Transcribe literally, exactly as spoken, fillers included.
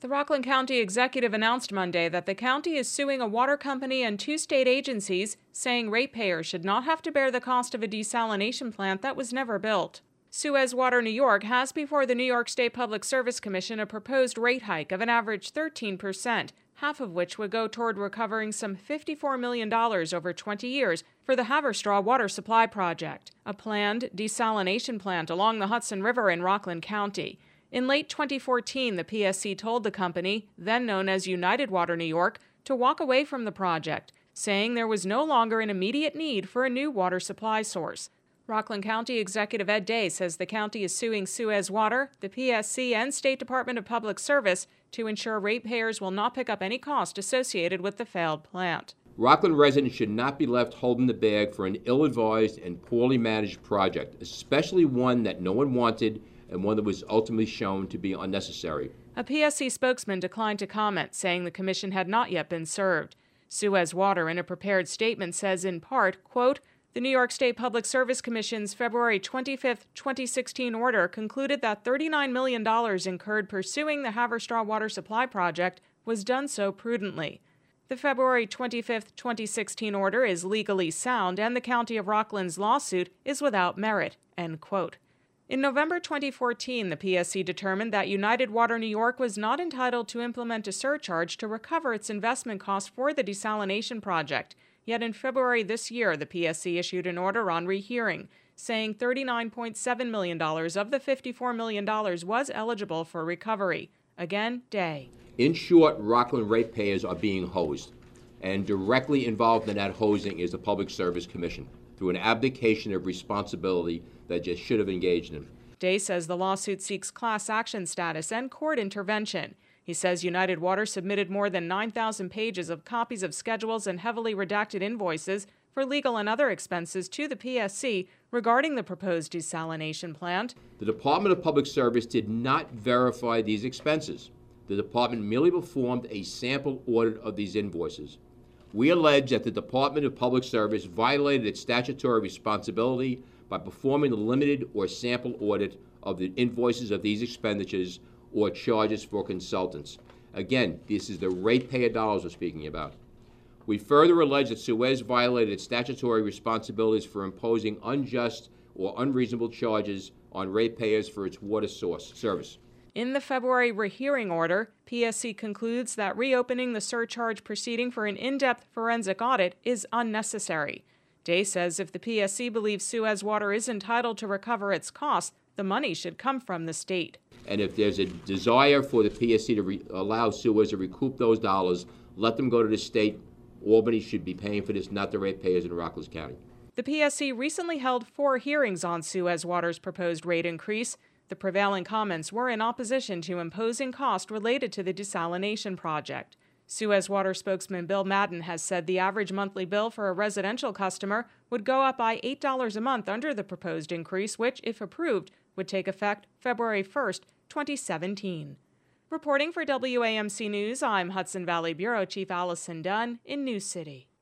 The Rockland County executive announced Monday that the county is suing a water company and two state agencies, saying ratepayers should not have to bear the cost of a desalination plant that was never built. Suez Water New York has before the New York State Public Service Commission a proposed rate hike of an average thirteen percent, half of which would go toward recovering some fifty-four million dollars over twenty years for the Haverstraw Water Supply Project, a planned desalination plant along the Hudson River in Rockland County. In late twenty fourteen, the P S C told the company, then known as United Water New York, to walk away from the project, saying there was no longer an immediate need for a new water supply source. Rockland County Executive Ed Day says the county is suing Suez Water, the P S C, and State Department of Public Service to ensure ratepayers will not pick up any cost associated with the failed plant. Rockland residents should not be left holding the bag for an ill-advised and poorly managed project, especially one that no one wanted and one that was ultimately shown to be unnecessary. A P S C spokesman declined to comment, saying the commission had not yet been served. Suez Water, in a prepared statement, says in part, quote, "The New York State Public Service Commission's February twenty-fifth, twenty sixteen order concluded that thirty-nine million dollars incurred pursuing the Haverstraw Water Supply Project was done so prudently. The February twenty-fifth, twenty sixteen order is legally sound, and the County of Rockland's lawsuit is without merit," end quote. In November twenty fourteen, the P S C determined that United Water New York was not entitled to implement a surcharge to recover its investment costs for the desalination project. Yet in February this year, the P S C issued an order on rehearing, saying thirty-nine point seven million dollars of the fifty-four million dollars was eligible for recovery. Again, Day. In short, Rockland ratepayers are being hosed, and directly involved in that hosing is the Public Service Commission, through an abdication of responsibility that just should have engaged in. Day says the lawsuit seeks class action status and court intervention. He says United Water submitted more than nine thousand pages of copies of schedules and heavily redacted invoices for legal and other expenses to the P S C regarding the proposed desalination plant. The Department of Public Service did not verify these expenses. The department merely performed a sample audit of these invoices. We allege that the Department of Public Service violated its statutory responsibility by performing a limited or sample audit of the invoices of these expenditures or charges for consultants. Again, this is the ratepayer dollars we're speaking about. We further allege that Suez violated its statutory responsibilities for imposing unjust or unreasonable charges on ratepayers for its water source service. In the February rehearing order, P S C concludes that reopening the surcharge proceeding for an in-depth forensic audit is unnecessary. Day says if the P S C believes Suez Water is entitled to recover its costs, the money should come from the state. And if there's a desire for the P S C to re- allow Suez to recoup those dollars, let them go to the state. Albany should be paying for this, not the ratepayers in Rockland County. The P S C recently held four hearings on Suez Water's proposed rate increase. The prevailing comments were in opposition to imposing costs related to the desalination project. Suez Water spokesman Bill Madden has said the average monthly bill for a residential customer would go up by eight dollars a month under the proposed increase, which, if approved, would take effect February first, twenty seventeen. Reporting for W A M C News, I'm Hudson Valley Bureau Chief Allison Dunn in News City.